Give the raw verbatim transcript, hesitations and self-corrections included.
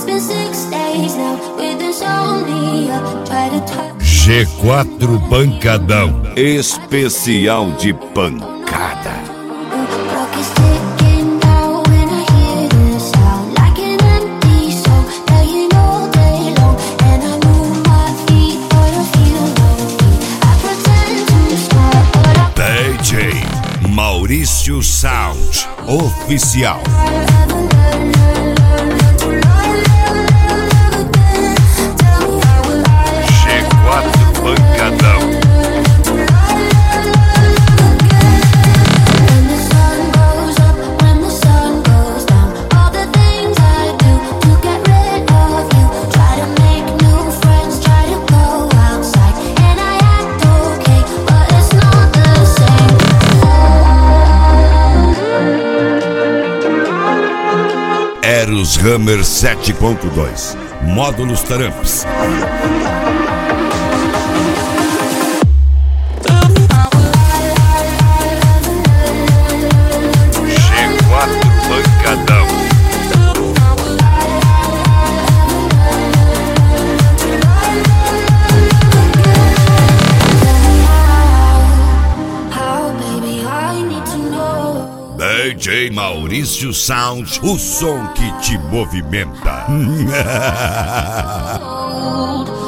G quatro Pancadão, especial de pancada. D J Maurício Sound Oficial. G quatro Pancadão. Eros Hammer sete ponto dois, módulos Tramps. G quatro Pancadão. D J Maurício Sound, o som que te movimenta.